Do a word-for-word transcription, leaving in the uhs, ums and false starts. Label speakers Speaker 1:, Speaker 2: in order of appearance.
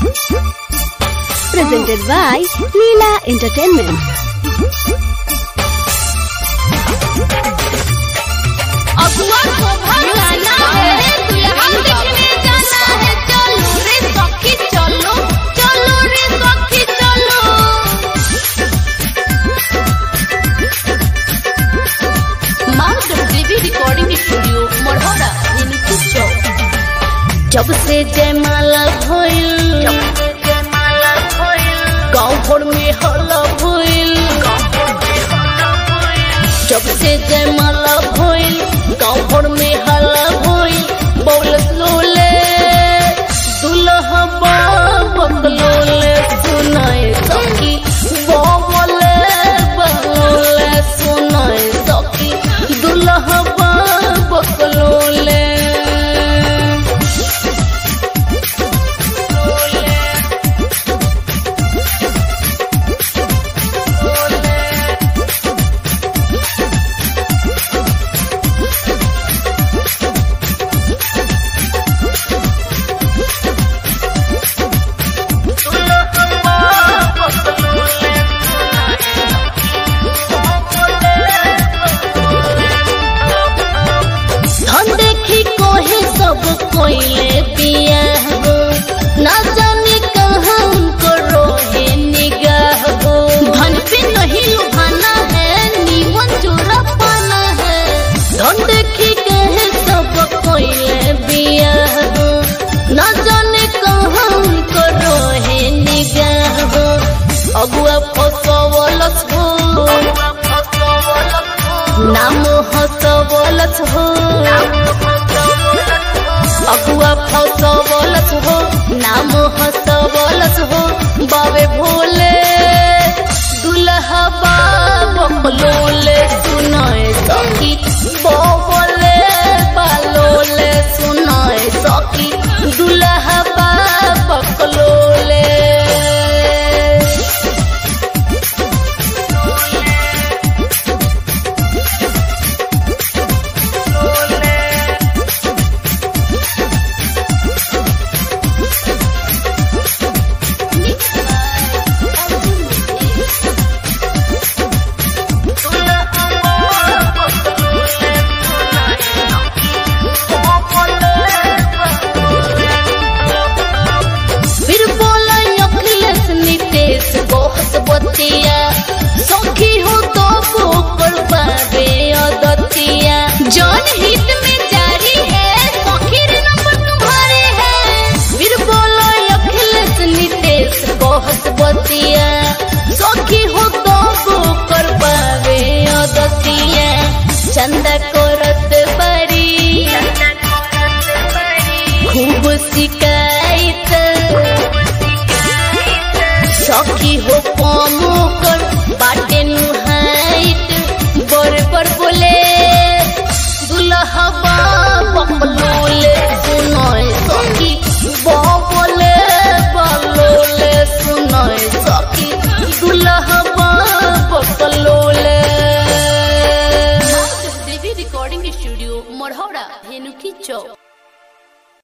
Speaker 1: Presented by Leela Entertainment.
Speaker 2: अगुआ को भगाना है, दुल्हा देखने जाना है। चलो रे सखी चलो, चलो रे सखी चलो। Mountain Devi recording studio Marhaura जब से जयमाला भइल, गाँव भर में हल्ला भइल। जब से जयमाला भइल, गाँव भर में हल्ला भइल। बोलत लोले दुल्हा बकलोले, सुनाए सखी बोले बकलोले, सुनाए सखी दुल्हा बकलोले। कोइले पिया हो, ना जाने कहाँ उनको रोहे निगाह हो। धन पे नहीं लुभाना है, नीवन चोरा पाना है। धन देखी कहे सब कोइले पिया हो, ना जाने कहाँ उनको रोहे निगाह हो। अगुआ फसवलत हो, नाम हसवलत हो। अगुआ फसवलत हो, नाम हसवलत हो। बाबे भोले दुल्हा बकलोले, सुनाए सखी बोले बालोले, सुनाए सखी दुल्हा बकलोले। सखी हो तो ऊपर पावे अदतिया, जौन हित में जारी है। सखी रे नंबर तुम्हारे है, फिर बोलो अखिलेश नीतीश को हसबतिया। सखी हो तो ऊपर पावे अदतिया, चंदा को